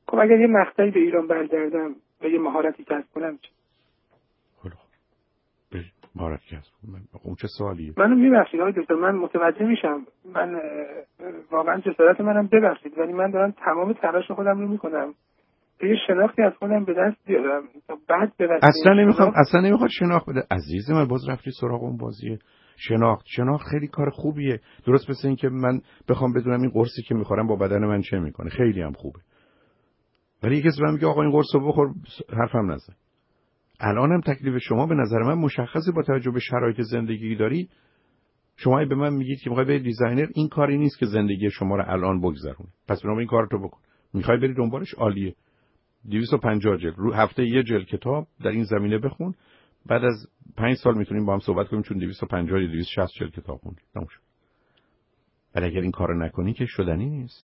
خب اگر یه مقطعی به ایران برگردم و یه مهارتی کسب کنم چی؟ مهارت کسب کنم. اون چه سوالیه؟ منو میبخشید آقای دکتر، من متوجه میشم، من واقعا جسارت منم ببخشید، ولی من دارم تمام تلاش خودم رو میکنم یه شناختی از خودم به دست بیارم تا بعد به وسیله اصلا نمیخواد شناخت بده عزیز من. باز رفتی سراغ اون بازیه. شناخت خیلی کار خوبیه، درست مثل این که من بخوام بدونم این قرصی که میخورم با بدن من چه میکنه، خیلی هم خوبه. ولی یکی کسی میگه آقا این قرص رو بخور، حرفم نزن. الانم تکلیف شما به نظر من مشخصه با توجه به شرایط زندگی داری. شما به من میگید که میخوای بری دیزاینر، این کاری نیست که زندگی شما رو الان بگذرونه، پس بنابراین این کارتو بکن. میخوای بری دنبالش، عالیه. 250 جلد رو هفته یه جلد کتاب در این زمینه بخون، بعد از 5 سال میتونیم با هم صحبت کنیم، چون 250 یا 260 جلد کتاب خوندید. تموم شد. ولی اگر این کارو نکنی که شدنی نیست.